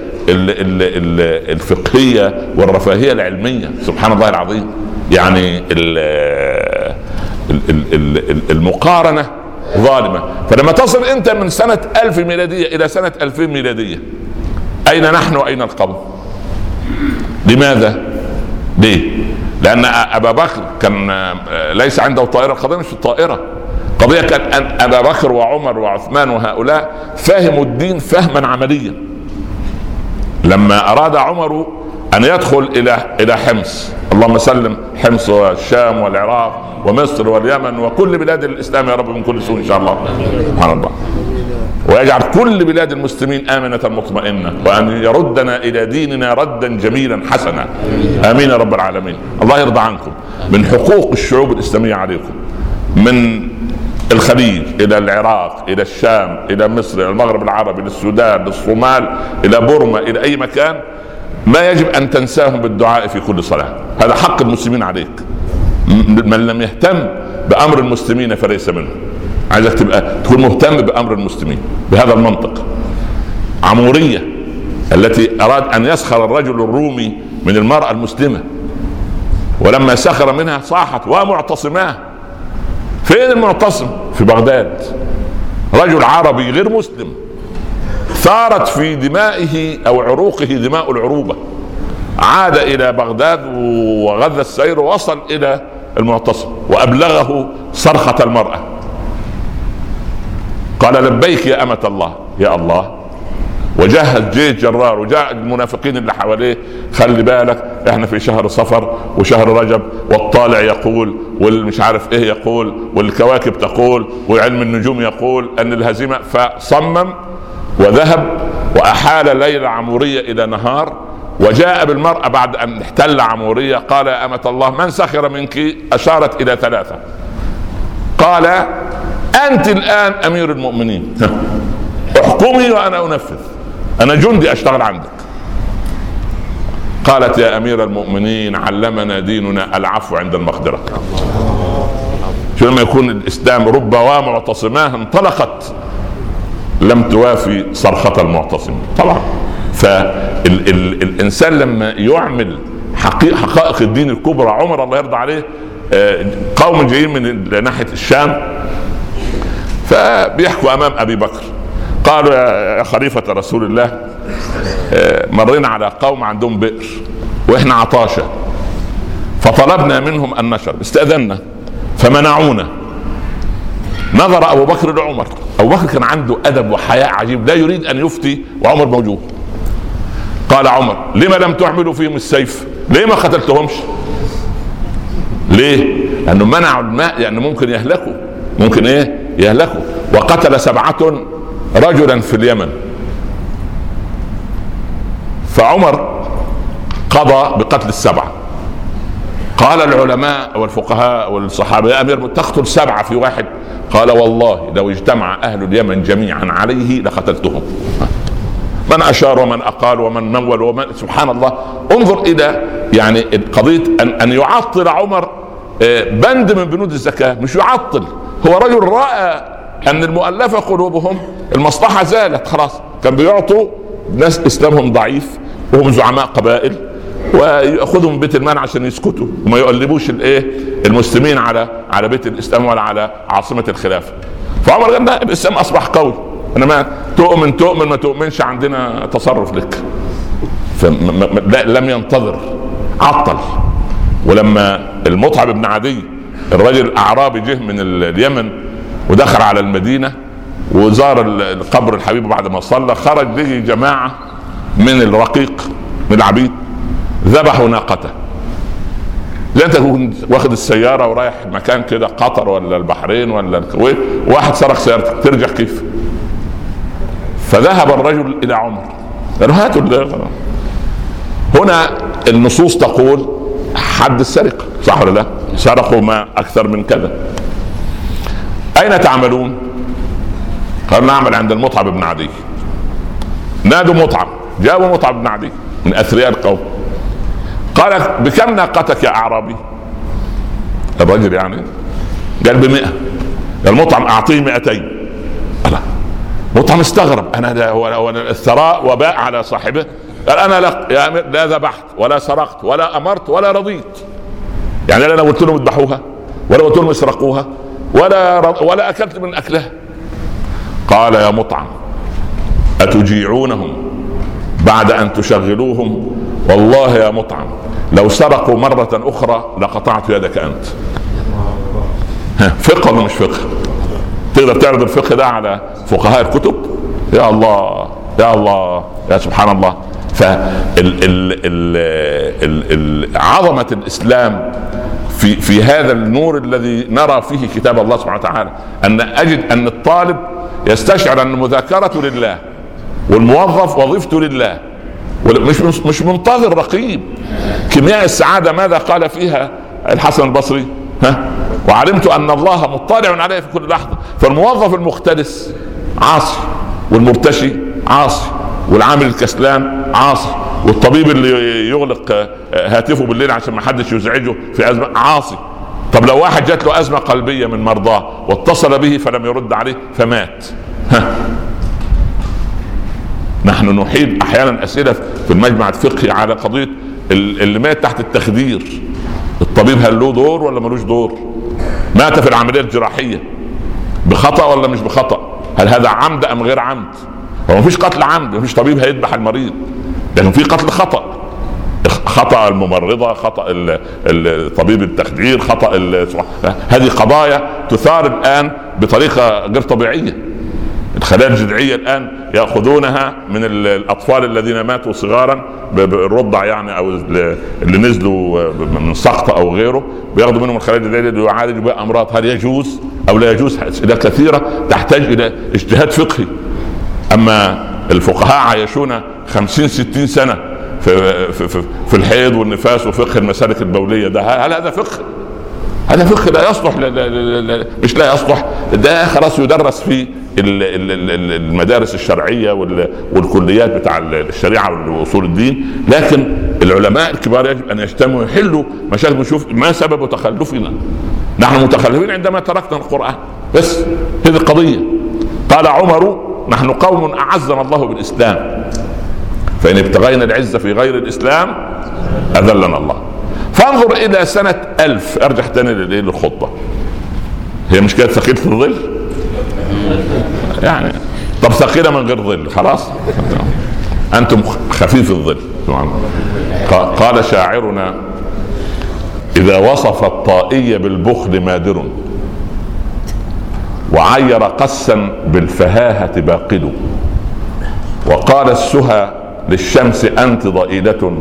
Speaker 1: الفقهية والرفاهية العلمية سبحان الله العظيم. يعني المقارنة ظالمة. فلما تصل انت من سنة ألف ميلادية الى سنة ألفين ميلادية، اين نحن واين القوم؟ لماذا؟ ليه؟ لان ابا بكر كان ليس عنده طائرة. القضية مش في الطائرة، قضية كان أن ابا بكر وعمر وعثمان وهؤلاء فهموا الدين فهما عمليا. لما اراد عمر ان يدخل الى الى حمص، اللهم سلم حمص والشام والعراق ومصر واليمن وكل بلاد الاسلام يا رب من كل سوء ان شاء الله، سبحان الله، ويجعل كل بلاد المسلمين آمنة مطمئنة، وأن يردنا إلى ديننا ردا جميلا حسنا، آمين يا رب العالمين. الله يرضى عنكم. من حقوق الشعوب الإسلامية عليكم من الخليج إلى العراق إلى الشام إلى مصر إلى المغرب العربي إلى السودان إلى الصومال إلى بورما إلى أي مكان، ما يجب أن تنساهم بالدعاء في كل صلاة. هذا حق المسلمين عليك. من لم يهتم بأمر المسلمين فليس منهم. عايزك تبقى تكون مهتم بأمر المسلمين بهذا المنطق. عمورية التي أراد أن يسخر الرجل الرومي من المرأة المسلمة، ولما سخر منها صاحت ومعتصماه. فين المعتصم؟ في بغداد. رجل عربي غير مسلم ثارت في دمائه أو عروقه دماء العروبة، عاد إلى بغداد وغذى السير ووصل إلى المعتصم وأبلغه صرخة المرأة. قال لبيك يا أمة الله. يا الله. وجهز جيش جرار وجاء المنافقين اللي حواليه، خلي بالك احنا في شهر صفر وشهر رجب والطالع يقول والمش عارف ايه يقول والكواكب تقول وعلم النجوم يقول ان الهزيمة. فصمم وذهب وأحال ليلة عمورية إلى نهار، وجاء بالمرأة بعد أن احتل عمورية. قال يا أمة الله من سخر منك؟ أشارت إلى ثلاثة. قال أنت الآن أمير المؤمنين، احكمي وأنا أنفذ، أنا جندي أشتغل عندك. قالت يا أمير المؤمنين علمنا ديننا العفو عند المقدرة. شو لما يكون الإسلام رب ومعتصماه انطلقت لم توافي صرخة المعتصم طبعا. فالإنسان لما يعمل حقائق الدين الكبرى، عمر الله يرضى عليه قوم جايين من ناحية الشام فبيحكوا أمام أبي بكر، قالوا يا خليفة رسول الله مرينا على قوم عندهم بئر وإحنا عطاشة، فطلبنا منهم أن نشرب، استأذنا فمنعونا. نظر أبو بكر لعمر، أبو بكر كان عنده أدب وحياء عجيب، لا يريد أن يفتي وعمر موجود. قال عمر لما لم تعملوا فيهم السيف؟ ليه ما قتلتهمش؟ ليه؟ لأنه منعوا الماء، يعني ممكن يهلكوا، ممكن إيه يهلكوا. وقتل سبعة رجلا في اليمن. فعمر قضى بقتل السبعة. قال العلماء والفقهاء والصحابة يا أمير تقتل سبعة في واحد؟ قال والله لو اجتمع أهل اليمن جميعا عليه لقتلتهم. من أشار ومن أقال ومن نول ومن، سبحان الله. انظر إلى يعني قضية أن, أن يعطل عمر بند من بنود الزكاة، مش يعطل، هو رجل رأى أن المؤلفة قلوبهم المصلحة زالت خلاص. كان بيعطوا ناس إسلامهم ضعيف وهم زعماء قبائل ويأخذهم من بيت المال عشان يسكتوا وما يقلبوش الايه المسلمين على على بيت الاسلام ولا على عاصمه الخلافه. فعمر قال لا، الاسلام اصبح قوي، انا ما تؤمن تؤمن ما تؤمنش عندنا تصرف لك. فلم ينتظر، عطل. ولما المطعم بن عدي الرجل الاعرابي جه من اليمن ودخل على المدينه وزار القبر الحبيب بعد ما صلى، خرج لي جماعه من الرقيق من العبيد ذبحوا ناقته. زي انت تكون واخد السياره ورايح مكان كده قطر ولا البحرين ولا الكويت، واحد سرق سيارتك، ترجع كيف؟ فذهب الرجل الى عمر قالوا هاتوا. هنا النصوص تقول حد السرقه، صح ولا لا؟ سرقوا ما اكثر من كذا. اين تعملون؟ قالوا نعمل عند المطعم بن عدي. نادوا مطعم، جابوا مطعم بن عدي من اثرياء القوم. قال بكم ناقتك يا اعرابي؟ الرجل يعني قال بمئة. المطعم اعطيه مئتين. الله. مطعم استغرب، انا ده هو الثراء وباء على صاحبه. قال انا لا يا امير لا ذبحت ولا سرقت ولا امرت ولا رضيت. يعني انا قلت لهم اذبحوها ولا قلت لهم اسرقوها ولا ولا اكلت من اكلها. قال يا مطعم اتجيعونهم بعد ان تشغلوهم؟ والله يا مطعم لو سرقوا مرة اخرى لقطعت يدك انت. فقه ولا مش فقه؟ تقدر تعرض الفقه ده على فقهاء الكتب؟ يا الله يا الله يا سبحان الله. فعظمة الإسلام في في هذا النور الذي نرى فيه كتاب الله سبحانه وتعالى، أن أجد أن الطالب يستشعر أن مذاكرته لله والموظف وظيفته لله، مش مش منتظر رقيب. كيمياء السعادة ماذا قال فيها الحسن البصري؟ ها؟ وعلمت أن الله مطلع عليه في كل لحظة. فالموظف المختلس عاصي، والمرتشي عاصي، والعامل الكسلان عاصي، والطبيب اللي يغلق هاتفه بالليل عشان ما حدش يزعجه في أزمة عاصي. طب لو واحد جات له أزمة قلبية من مرضاه واتصل به فلم يرد عليه فمات، ها؟ نحن نحيل أحيانا أسئلة في المجمع الفقهي على قضية اللي مات تحت التخدير. الطبيب هل له دور ولا ملوش دور؟ مات في العملية الجراحية بخطأ ولا مش بخطأ؟ هل هذا عمد أم غير عمد؟ هو مفيش قتل عمد، مفيش طبيب هيذبح المريض، لكن في قتل خطأ. خطأ الممرضة، خطأ الطبيب التخدير، خطأ. هذه قضايا تثار الآن بطريقة غير طبيعية. الخلايا الجذعية الآن يأخذونها من الأطفال الذين ماتوا صغارا بالرضع يعني، أو اللي نزلوا من سقط أو غيره، بياخذوا منهم الخلايا الجذعية ليعالجوا بها أمراض. هل يجوز أو لا يجوز؟ أسئلة كثيرة تحتاج إلى اجتهاد فقهي. أما الفقهاء عايشون خمسين ستين سنة في, في, في, في الحيض والنفاس وفقه المسالك البولية، ده هل هذا فقه؟ هذا فقه لا يصلح، لا لا لا لا مش لا يصلح، ده خلاص يدرس في المدارس الشرعية والكليات بتاع الشريعة وأصول الدين. لكن العلماء الكبار يجب أن يجتمعوا يحلوا مشاكل، نشوف ما سبب تخلفنا. نحن متخلفين عندما تركنا القرآن بس، هذه القضية. قال عمر: نحن قوم أعزنا الله بالإسلام، فإن ابتغينا العزة في غير الإسلام أذلنا الله. فانظر إلى سنة ألف، أرجع تاني للخطبة، هي مش كانت ثقيلة الظل يعني؟ طب ثقيلة من غير ظل خلاص، أنتم خفيف الظل. قال شاعرنا: إذا وصف الطائي بالبخل مادر، وعير قسا بالفهاهة باقل، وقال السهى للشمس أنت ضئيلة،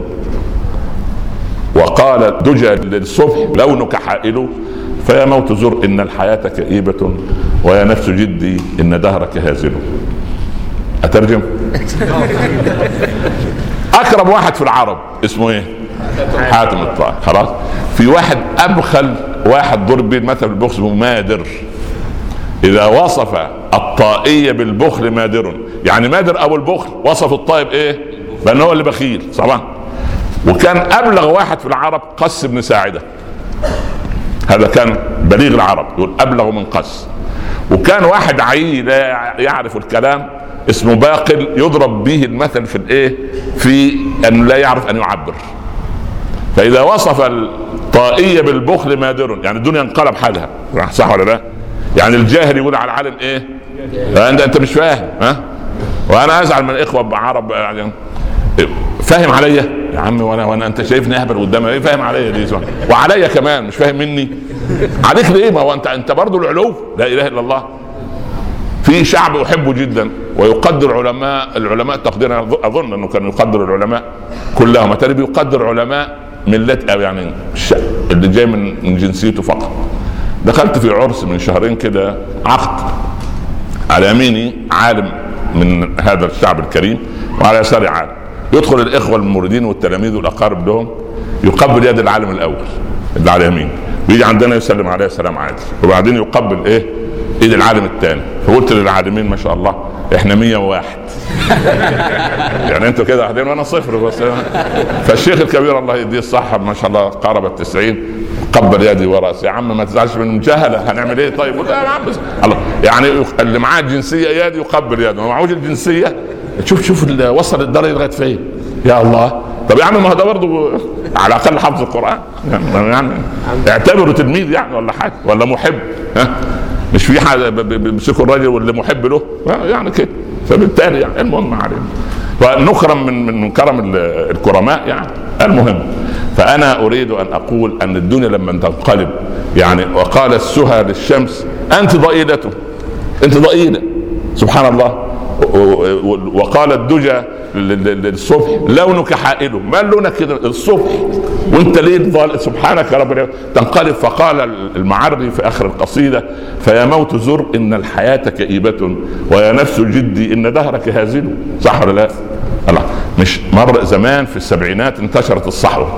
Speaker 1: وقال الدجى للصبح لونك حائل، فيا موت زر إن الحياة كئيبة، ويا نفس جدي إن دهرك هازل. أترجم؟ أقرب واحد في العرب اسمه إيه؟ حاتم الطائي. خلاص، في واحد أبخل واحد ضرب به المثل بالبخل اسمه مادر. إذا وصف الطائي بالبخل مادر، يعني مادر أو البخل وصف الطائي بإيه؟ لأنه هو اللي بخيل طبعا. وكان أبلغ واحد في العرب قس بن ساعدة، هذا كان بليغ العرب، يقول أبلغ من قس. وكان واحد عي لا يعرف الكلام اسمه باقل، يضرب به المثل في الايه؟ في أنه لا يعرف أن يعبر. فإذا وصف الطائي بالبخل مادر، يعني الدنيا انقلب حالها، صح ولا لا؟ يعني الجاهل يقول على العالم ايه؟ انت انت مش فاهم، ها؟ وانا ازعل من الاخوه عرب يعني، فاهم عليا يا عمي، وانا وانا انت شايفني اهبل قدامي، ايه فاهم عليا دي؟ وعليا كمان مش فاهم مني، عليك ليه؟ ما هو انت انت برضه العلو، لا اله الا الله. في شعب احبه جدا ويقدر علماء العلماء تقديرا، اظن انه كان يقدر العلماء كلهم، ترى بيقدر علماء ملت او يعني اللي جاي من من جنسيته فقط. دخلت في عرس من شهرين كده، عقد على يميني عالم من هذا الشعب الكريم، وعلى يساري عالم. يدخل الاخوه الموردين والتلاميذ والاقارب لهم، يقبل يد العالم الاول اللي على يمين، ويجي عندنا يسلم عليه سلام عادي، وبعدين يقبل ايه؟ ايد العالم الثاني. فقلت للعالمين ما شاء الله احنا مية وواحد يعني انتوا كده واحدين وانا صفر بس. فالشيخ الكبير الله يديه الصحة ما شاء الله قارب التسعين، قبل يدي وراسي. يا عم ما تزعلش من جهله، هنعمل ايه طيب؟ قلت يا عم الله، يعني اللي معاه الجنسيه يدي يقبل يده، ما معهوش الجنسيه شوف شوف وصل الدرجه لغايه فين يا الله. طب يا عم ما هو ده برضه على الاقل حافظ القران يعني, يعني اعتبره تلميذ يعني ولا حاجه، ولا محب، ها؟ مش في حاجه بيمسكوا الراجل واللي محب له يعني كده. فبالتالي يعني المهم علينا ونكرم من من كرم الكرماء يعني. المهم، فانا اريد ان اقول ان الدنيا لما تنقلب يعني، وقال السهى للشمس انت ضئيلة، انت ضئيلة، سبحان الله. وقال الدجى للصبح لونك حائله، ما لونك كده الصبح وانت ليه سبحانك يا رب تنقلب. فقال المعري في اخر القصيده فيا موت زر ان الحياه كئيبه ويا نفس جدي ان دهرك هازل. صح ولا لا؟ الله، مش مر زمان في السبعينات انتشرت الصحوه،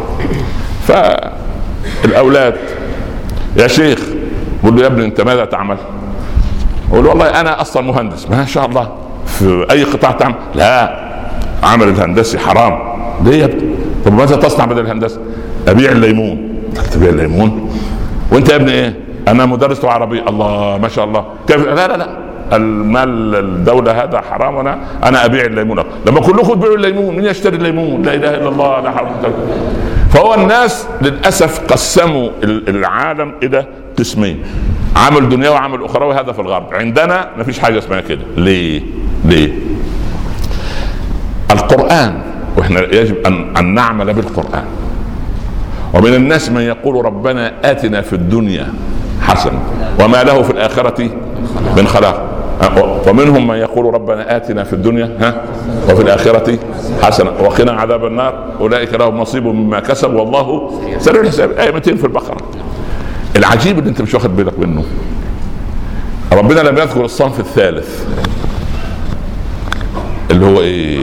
Speaker 1: فالاولاد يا شيخ بقول له يا ابني انت ماذا تعمل؟ اقول والله انا اصلا مهندس. ما شاء الله، في اي قطاع تعمل؟ لا، عمل الهندسي حرام. ليه يا ابني؟ طب ماذا تصنع بدل الهندسه؟ ابيع الليمون. تبيع الليمون وانت يا ابني ايه؟ انا مدرس عربي. الله ما شاء الله. كيف؟ لا لا لا، المال الدولة هذا حرام، وانا انا ابيع الليمون. لما كلكم تبيعوا الليمون مين يشتري الليمون؟ لا اله الا الله لا حول ولا قوة. فهو الناس للاسف قسموا العالم الى قسمين، عمل دنيوي وعمل اخروي. هذا في الغرب، عندنا ما فيش حاجه اسمها كده. ليه؟ ليه؟ القرآن، واحنا يجب ان ان نعمل بالقرآن. ومن الناس من يقول ربنا آتنا في الدنيا حسنة وما له في الآخرة من خلاق، ومنهم من يقول ربنا آتنا في الدنيا ها وفي الآخرة حسنة وقنا عذاب النار أولئك لهم نصيب مما كسبوا والله سريع الحساب. آية مئتين في البقرة. العجيب اللي انت مش واخد بالك منه، ربنا لم يذكر الصنف الثالث اللي هو ايه؟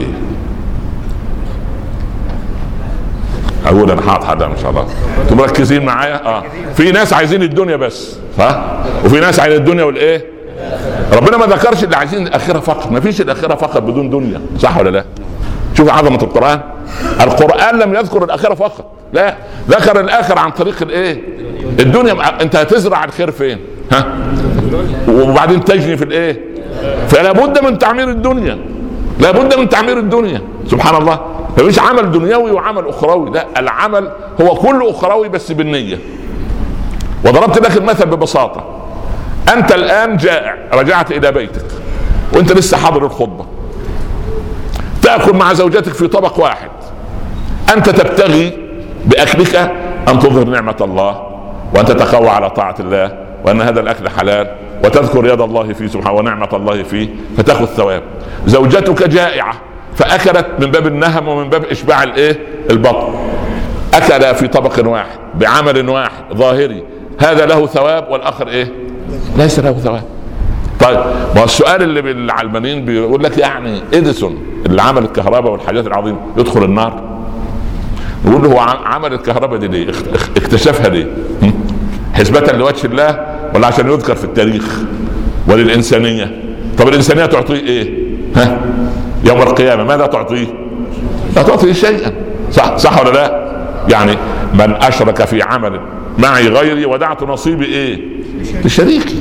Speaker 1: اقول انا حاط حدا ان شاء الله انتم مركزين معايا. اه في ناس عايزين الدنيا بس، ها، وفي ناس عايزين الدنيا والايه. ربنا ما ذكرش اللي عايزين الاخره فقط، ما فيش الاخره فقط بدون دنيا. صح ولا لا؟ شوف عظمه القران. القران لم يذكر الاخره فقط، لا، ذكر الاخره عن طريق الايه؟ الدنيا. انت هتزرع الخير فين؟ ها، وبعدين تجني في الايه؟ فلا بد من تعمير الدنيا، لا بد من تعمير الدنيا. سبحان الله، مفيش عمل دنيوي وعمل اخروي، لا، العمل هو كله اخروي بس بالنية. وضربت لك المثل ببساطة، انت الان جائع، رجعت الى بيتك وانت لسه حاضر الخطبة، تأكل مع زوجتك في طبق واحد، انت تبتغي باكلك ان تظهر نعمة الله وان تتقوى على طاعة الله وان هذا الاكل حلال وتذكر يد الله فيه سبحانه ونعمة الله فيه فتأخذ ثواب. زوجتك جائعة فأكلت من باب النهم ومن باب إشباع الإيه؟ البطن، أكل في طبق واحد بعمل واحد ظاهري، هذا له ثواب والآخر إيه؟ ليس له ثواب. طيب ما السؤال اللي بالعلمانيين بيقول لك يعني إديسون اللي عمل الكهرباء والحاجات العظيمة يدخل النار؟ نقول له هو عمل الكهرباء دي ليه؟ اكتشفها ليه؟ حسبة لوجه الله ولا عشان يذكر في التاريخ وللإنسانية؟ طب الإنسانية تعطيه إيه؟ ها؟ يوم القيامة ماذا تعطيه؟ لا تعطيه شيئا. صح, صح ولا لا؟ يعني من أشرك في عمل معي غيري ودعت نصيبي إيه؟ لشريكي.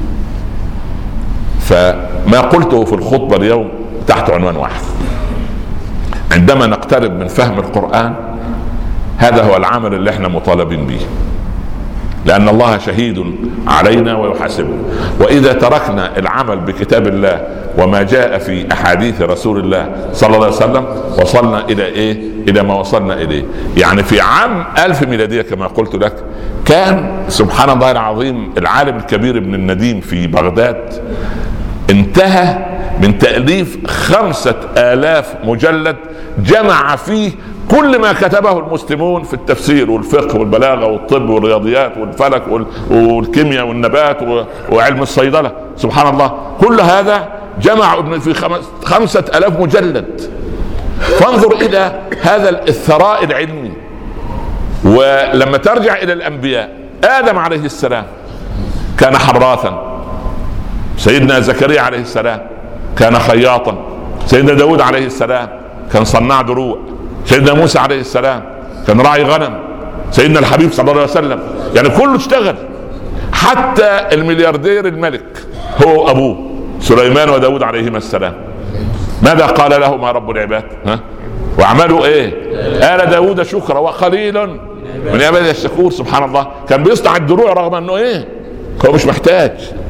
Speaker 1: فما قلته في الخطبة اليوم تحت عنوان واحد، عندما نقترب من فهم القرآن هذا هو العمل اللي احنا مطالبين به، لأن الله شهيد علينا ويحاسبنا. وإذا تركنا العمل بكتاب الله وما جاء في أحاديث رسول الله صلى الله عليه وسلم وصلنا إلى إيه؟ إلى ما وصلنا إليه. يعني في عام ألف ميلادية كما قلت لك كان سبحان الله العظيم العالم الكبير ابن النديم في بغداد انتهى من تأليف خمسة آلاف مجلد جمع فيه كل ما كتبه المسلمون في التفسير والفقه والبلاغة والطب والرياضيات والفلك والكيمياء والنبات وعلم الصيدلة. سبحان الله، كل هذا جمع ابن في خمسة آلاف مجلد. فانظر إلى هذا الثراء العلمي. ولما ترجع إلى الأنبياء، آدم عليه السلام كان حراثا، سيدنا زكريا عليه السلام كان خياطا، سيدنا داود عليه السلام كان صناع دروع، سيدنا موسى عليه السلام كان راعي غنم، سيدنا الحبيب صلى الله عليه وسلم يعني كله اشتغل. حتى الملياردير الملك هو أبوه سليمان وداود عليهما السلام، ماذا قال لهما رب العباد؟ ها؟ واعملوا ايه؟ آل داود شكرا وقليل من عبادي الشكور. سبحان الله، كان بيصنع الدروع رغم انه ايه؟ هو مش محتاج.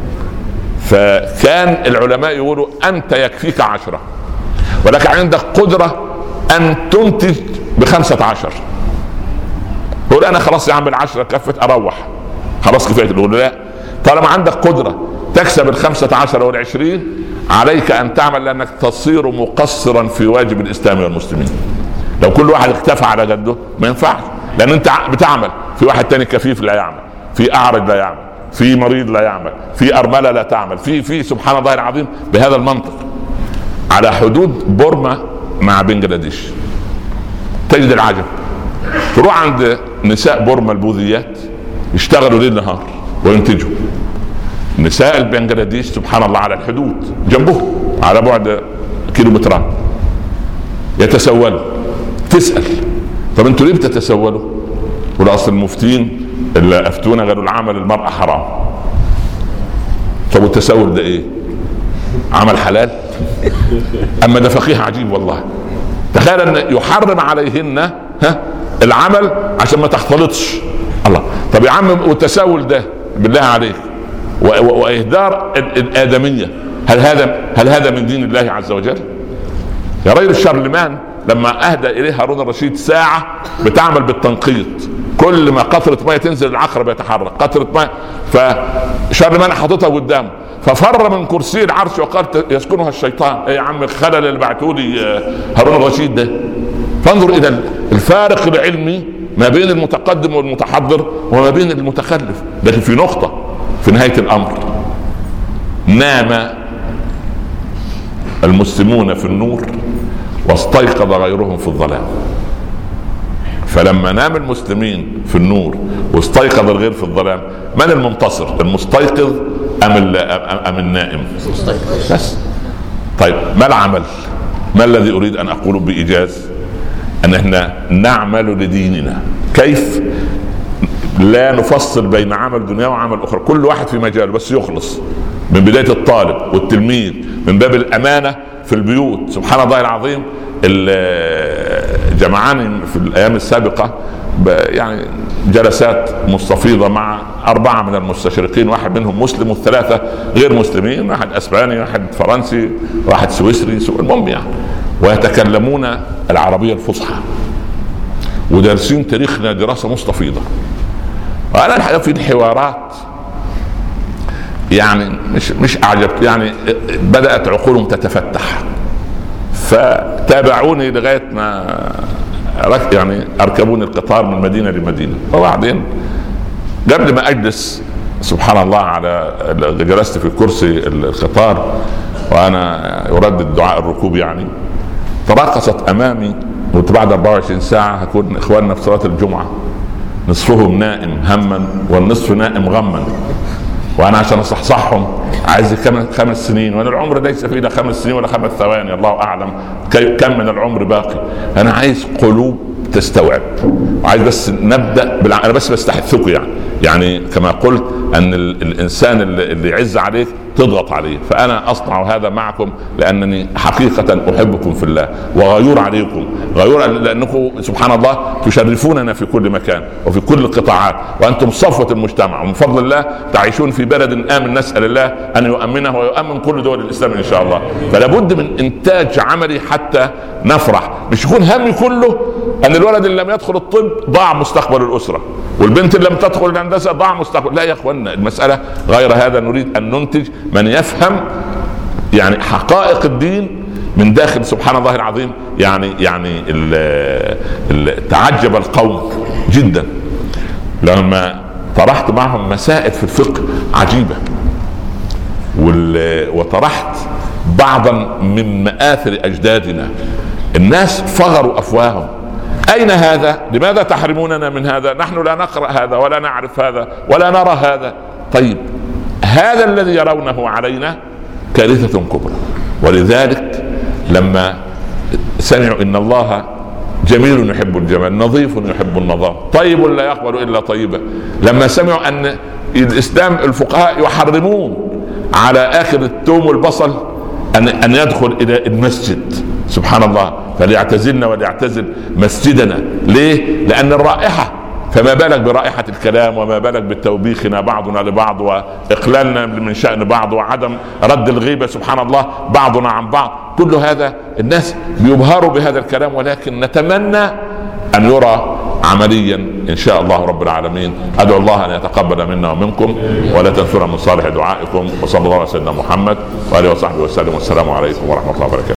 Speaker 1: فكان العلماء يقولوا انت يكفيك عشرة ولكن عندك قدرة ان تنتج بخمسة عشر. يقول انا خلاص يا عم العشرة كفت اروح خلاص كفاية. يقول لا، طالما عندك قدرة تكسب الخمسة عشر والعشرين عليك ان تعمل لانك تصير مقصرا في واجب الاسلام والمسلمين. لو كل واحد اكتفى على جده ما ينفعش، لان انت بتعمل في واحد تاني كفيف لا يعمل، في اعرج لا يعمل، في مريض لا يعمل، في ارمله لا تعمل، في في سبحان الله العظيم. بهذا المنطق على حدود بورما مع بنجلاديش تجد العجب. تروح عند نساء بورما البوذيات يشتغلوا ليل نهار وينتجوا. نساء البنجلاديش سبحان الله على الحدود جنبهم على بعد كيلومترات يتسولوا. تسأل طب انتوا ليه بتتسولوا؟ والاصل المفتين اللي افتونا قالوا العمل المرأة حرام. طب التسول ده ايه؟ عمل حلال؟ اما ده فقيه عجيب والله. تخيل ان يحرم عليهن ها العمل عشان ما تختلطش. الله. طب يا عم والتساؤل ده بالله عليك واهدار الادميه، هل هذا هل هذا من دين الله عز وجل؟ يا رجل شارلمان لما اهدى اليه هارون الرشيد ساعه بتعمل بالتنقيط، كل ما قطره ماء تنزل العقرب يتحرك قطره ماء، فشارلمان حاططها قدامه ففر من كرسي العرش وقال يسكنها الشيطان. ايه يا عم الخلل اللي بعتوا لي هارون الرشيد ده؟ فانظر الى الفارق العلمي ما بين المتقدم والمتحضر وما بين المتخلف. لكن في نقطة في نهاية الأمر، نام المسلمون في النور واستيقظ غيرهم في الظلام. فلما نام المسلمين في النور واستيقظ الغير في الظلام، من المنتصر؟ المستيقظ أم, أم النائم؟ بس. طيب ما العمل؟ ما الذي أريد أن أقوله بإيجاز؟ أن احنا نعمل لديننا. كيف؟ لا نفصل بين عمل دنيا وعمل أخرى، كل واحد في مجاله بس يخلص، من بداية الطالب والتلميذ، من باب الأمانة في البيوت. سبحان الله العظيم. جمعان في الأيام السابقة يعني جلسات مستفيضة مع أربعة من المستشرقين، واحد منهم مسلم والثلاثة غير مسلمين، واحد أسباني واحد فرنسي واحد سويسري، المهم يعني، ويتكلمون العربية الفصحى ودارسين تاريخنا دراسة مستفيضة. وأنا الحقيقة في الحوارات يعني مش مش أعجبت، يعني بدأت عقولهم تتفتح، فتابعوني لغاية ما يعني أركبوني القطار من مدينة لمدينة. وبعدين قبل ما أجلس سبحان الله على جلست في كرسي القطار وأنا يردد دعاء الركوب، يعني تراقصت أمامي، وبعد أربعة وعشرين ساعة هكون إخواننا في صلاة الجمعة نصفهم نائم هما والنصف نائم غما، وانا عشان اصحصحهم عايز كم خمس سنين، وانا العمر ليس فيه لا خمس سنين ولا خمس ثواني، الله اعلم كم من العمر باقي. انا عايز قلوب تستوعب، وعايز بس نبدا بالع... انا بس بستحثكم يعني يعني كما قلت ان ال... الانسان اللي, اللي يعز عليك تضغط عليه. فانا اصنع هذا معكم لانني حقيقه احبكم في الله وغيور عليكم، غيور لانكم سبحان الله تشرفوننا في كل مكان وفي كل القطاعات، وانتم صفوه المجتمع، ومن فضل الله تعيشون في بلد امن، نسال الله ان يؤمنه ويؤمن كل دول الاسلام ان شاء الله. فلا بد من انتاج عملي حتى نفرح، مش يكون همي كله ان الولد اللي لم يدخل الطب ضاع مستقبل الاسره، والبنت اللي لم تدخل الهندسه ضاع مستقبل. لا يا اخوانا، المساله غير هذا. نريد ان ننتج من يفهم يعني حقائق الدين من داخل سبحان الله العظيم. يعني يعني ال ال تعجب القوم جدا لما طرحت معهم مسائل في الفقه عجيبه، وطرحت بعضا من مآثر اجدادنا. الناس فغروا افواههم، أين هذا؟ لماذا تحرموننا من هذا؟ نحن لا نقرأ هذا ولا نعرف هذا ولا نرى هذا. طيب هذا الذي يرونه علينا كارثة كبرى. ولذلك لما سمعوا إن الله جميل يحب الجمال، نظيف يحب النظافة، طيب لا يقبل إلا طيبا، لما سمعوا أن الإسلام الفقهاء يحرمون على آخر الثوم والبصل أن أن يدخل إلى المسجد، سبحان الله، فليعتزلنا وليعتزل مسجدنا. ليه؟ لأن الرائحة، فما بالك برائحة الكلام، وما بالك بالتوبيخنا بعضنا لبعض وإقلالنا من شأن بعض وعدم رد الغيبة سبحان الله بعضنا عن بعض. كل هذا الناس بيبهروا بهذا الكلام، ولكن نتمنى أن يرى عمليا ان شاء الله رب العالمين. ادعو الله ان يتقبل منا ومنكم، ولا تنسونا من صالح دعائكم. وصلى الله على سيدنا محمد واله وصحبه وسلم، والسلام عليكم ورحمه الله وبركاته.